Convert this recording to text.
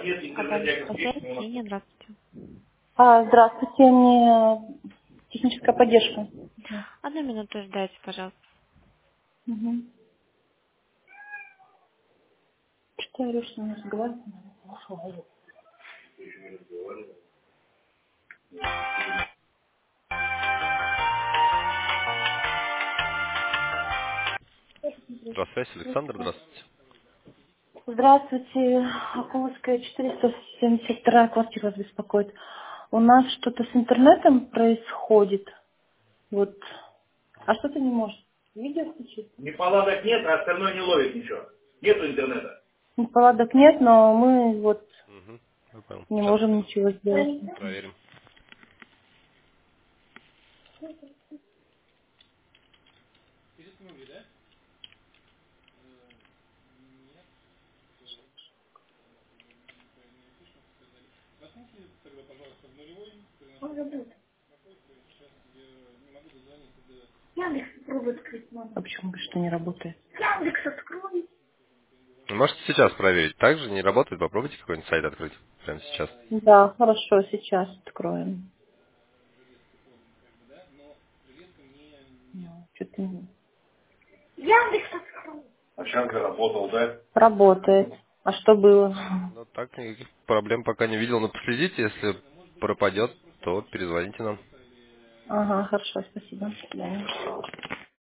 Адалис Ксения, здравствуйте. Здравствуйте, мне техническая поддержка. Да. Одну минуту ждайте, пожалуйста. Угу. Что я говорю, что не разговариваю? Здравствуйте, Александр, здравствуйте. Здравствуйте, Акуловская, 472 квартира вас беспокоит. У нас что-то с интернетом происходит. Вот. А что-то не может. Видео включить? Неполадок нет, а остальное не ловит ничего. Нету интернета. Неполадок нет, но мы вот Угу, я понял. не Сейчас можем ничего сделать. проверим. Он работает. Яндекс пробует открыть, мама. А почему говорит, что не работает? Яндекс открой. Можете сейчас проверить. Также не работает, попробуйте какой-нибудь сайт открыть прямо сейчас. Да, хорошо, сейчас откроем. Ну, что-то не... Яндекс открой. А сейчас работал, да? Работает. А что было? Ну так, никаких проблем пока не видел, но последите, если пропадет, то перезвоните нам. Ага, хорошо, спасибо. До свидания.